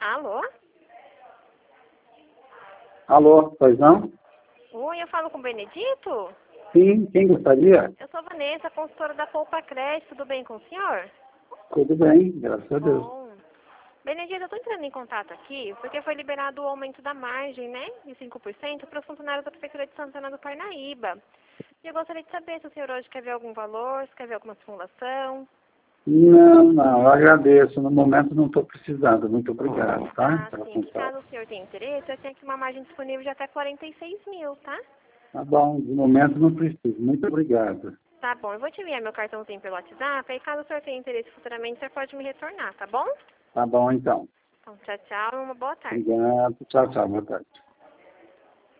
Alô? Alô, pois não? Oi, eu falo com o Benedito? Sim, quem gostaria? Eu sou a Vanessa, consultora da Poupa Crédito. Tudo bem com o senhor? Tudo bem, graças a Deus. Bom. Benedito, eu estou entrando em contato aqui porque foi liberado o aumento da margem, né? De 5% para os funcionários da Prefeitura de Santana do Parnaíba. E eu gostaria de saber se o senhor hoje quer ver algum valor, se quer ver alguma simulação. Não, eu agradeço. No momento não estou precisando. Muito obrigado, tá? Ah, Pela sim. Que caso consulta. o senhor tenha interesse, eu tenho aqui uma margem disponível de até 46 mil, tá? Tá bom, de momento não preciso. Muito obrigado. Tá bom, eu vou te enviar meu cartãozinho pelo WhatsApp, aí caso o senhor tenha interesse futuramente, o senhor pode me retornar, tá bom? Tá bom, então. Então, tchau, tchau e uma boa tarde. Obrigado. Tchau, tchau. Boa tarde.